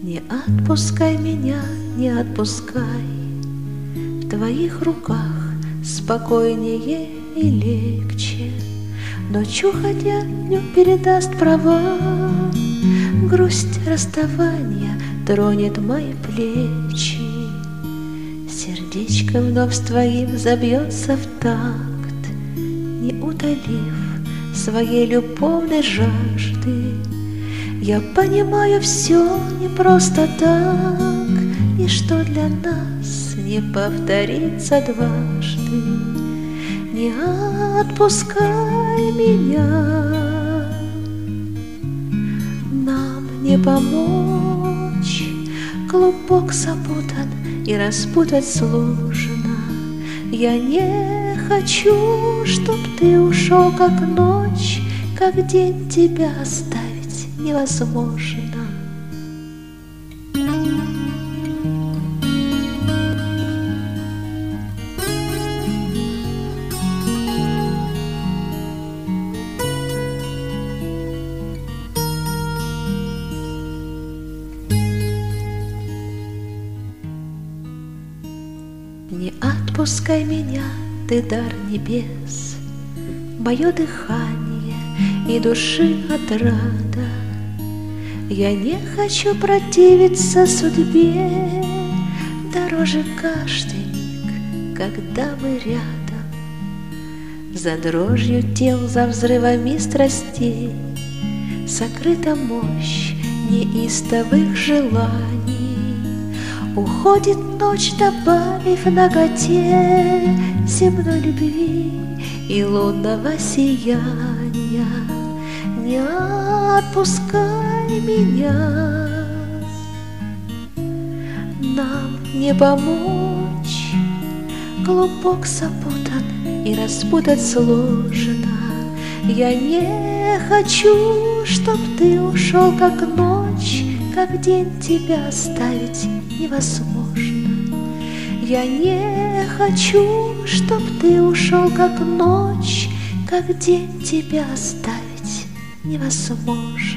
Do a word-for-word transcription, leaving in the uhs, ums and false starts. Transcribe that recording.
Не отпускай меня, не отпускай. В твоих руках спокойнее и легче. Ночь уходя днем передаст права. Грусть расставания тронет мои плечи. Сердечко вновь с твоим забьется в такт, не утолив своей любовной жажды. Я понимаю, все не просто так, и что для нас не повторится дважды. Не отпускай меня, нам не помочь. Клубок запутан и распутать сложно. Я не хочу, чтоб ты ушел, как ночь, как день тебя оставить невозможно. Не отпускай меня, ты дар небес, мое дыхание и души отрада. Я не хочу противиться судьбе, дороже каждый миг, когда мы рядом. За дрожью тел, за взрывами страстей сокрыта мощь неистовых желаний. Уходит ночь, добавив наготе земной любви и лунного сияния. Не отпускай меня, нам не помочь. Клубок запутан и распутать сложно. Я не хочу, чтоб ты ушел, как ночь, как день тебя оставить невозможно. Я не хочу, чтоб ты ушел, как ночь, как день тебя оставить невозможно.